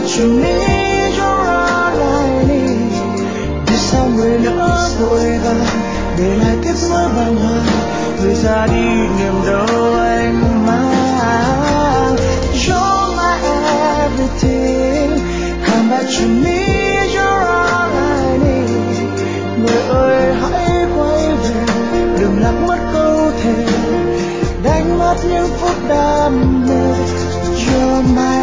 you need your light. Vì sao người lỡ vội vàng để lại tiếc nuối bàng hoàng, người ra đi niềm đau anh mang. You're my everything, come back to me, you're all I need. Người ơi hãy quay về, đừng lạc mất câu thề, đánh mất những phút đam mê. You're my